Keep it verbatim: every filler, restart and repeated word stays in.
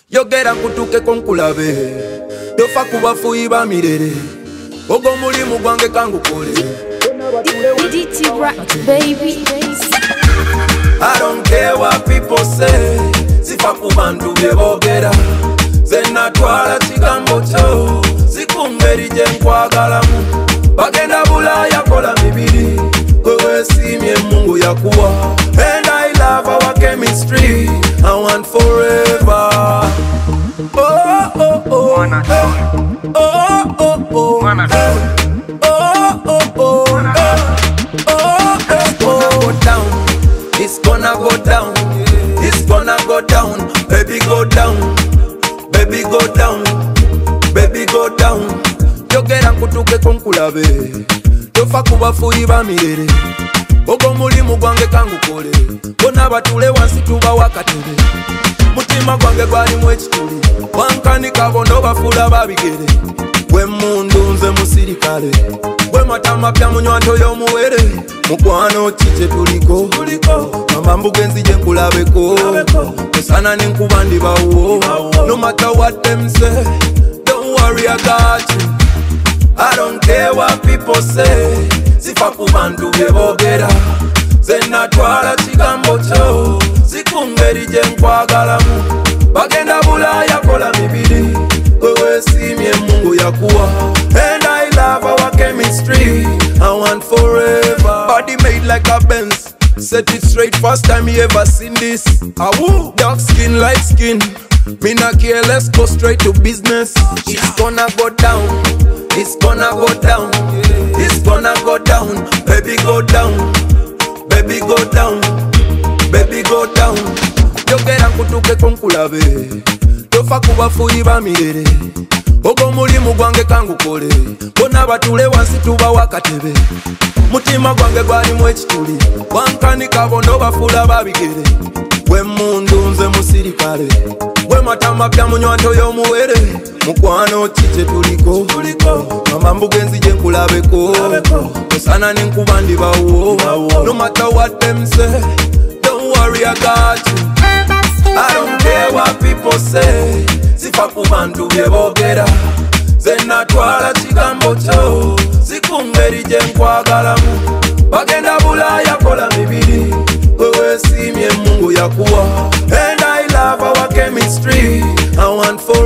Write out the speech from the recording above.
yogera nkutuke konkulabe tofa kubafuyi bamirere ogwo mulimu gwange kangukole D T Rock, baby. I don't care what people say sifa ku bantu bebogera zenatwala kigambo kyo zikumberi gye nkwagalamu bagenda bulaya kola mibiri wewe simye Mungu yakuwa and I love our chemistry I want forever oh oh oh oh oh oh oh oh oh oh it's gonna go down it's gonna go down baby go down baby go down baby go down yogera nkutuke konkulabe tofa kubafuyi bamirere ogwo mulimu gwange kangukole bonna batule wansi tuba wakatebe mutima gwange gwalimu ekituli wankanika bono bafula babigere gwe mundu nze musirikale gwe matama pya munywanto y'omuwere mukwano kije tuliko mama mbugenzi gye nkulabeko osana nenkuba ndibawo no matter what them say don't worry I got you I don't care what people say sifa ku bantu bebogera zenatwala kigambo kyo zikumberi gye nkwagalamu bagenda bulaya kola mibiri wewe simye Mungu yakuwa and I love our chemistry I want forever body made like a Benz set it straight first time you ever seen this Awoo. Dark skin light skin me not care let's go straight to business it's gonna go down it's gonna go down it's gonna go down baby go down baby go down baby go down yogera nkutuke konkulabe tofa kubafuyi bamirere ogwo mulimu gwange kangukole bonna batule wansi tuba wakatebe mutima gwange gwalimu ekituli wankanika bono bafula babigere gwe mundu nze musirikale gwe matama pya munywanto y'omuwere mukwano kije tuliko mama mbugenzi gye nkulabeko osana nenkuba ndibawo no matter what them say don't worry I got you I don't care what people say sifa ku bantu bebogera zenatwala kigambo kyo zikumberi gye nkwagalamu bagenda bulaya kola mibiri wewe simye Mungu yakuwa and I love our chemistry I want for